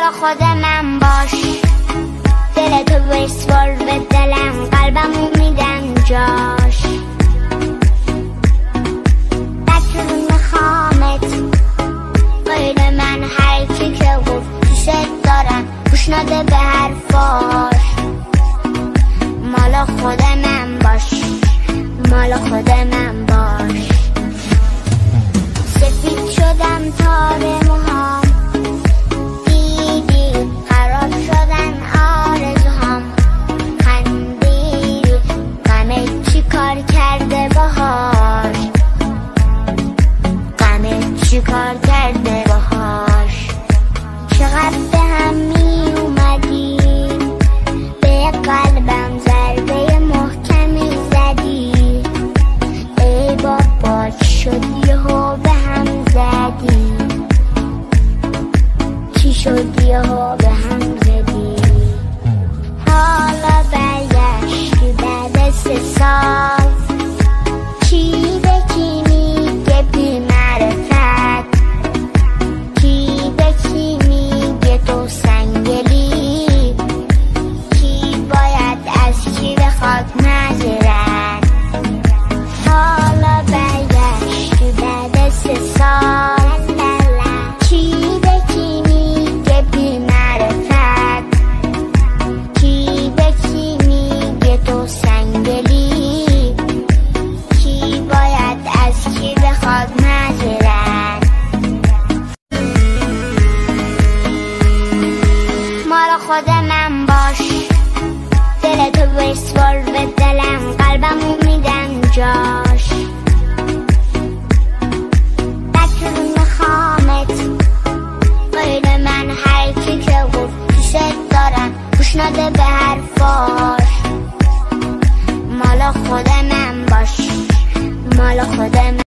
خود من باش، دلتو بسپار به دلم، قلبمو میدم جاش. بچه میخوامت غیر من، هر کی که گفت دوست دارم گوش نده به حرفاش. مال خود من باش، مال خود من باش. سفید شدم تار موهام، دیدی خراب شدن آرزوهام. خندیدی غمت چی کار کرده باهاش، غمت چی کار کرده باهاش. چقدر به هم می اومدی، به قلبم ضربه محکمی زدی. ای بابا چی شد یهو به هم زدی، چی شد یهو به هم زدی. حالا برگشتی بعد 3 سال، چی به کی میگه بی معرفت، کی به کی میگه تو سنگلی، کی باید از کی بخواد معذرت. حالا برگشتی بعد 3 سال، کی به کی میگه بی معرفت، کی به کی میگه تو سنگلی، کی باید از کی بخواد معذرت. مال خود من باش، دلتو بسپار به دلم، قلبمو میدم جاش. بچه میخوامت غیر من، هر کی که گفت دوست دارم گوش نده به حرفاش. مال خود من باش، مال خود من.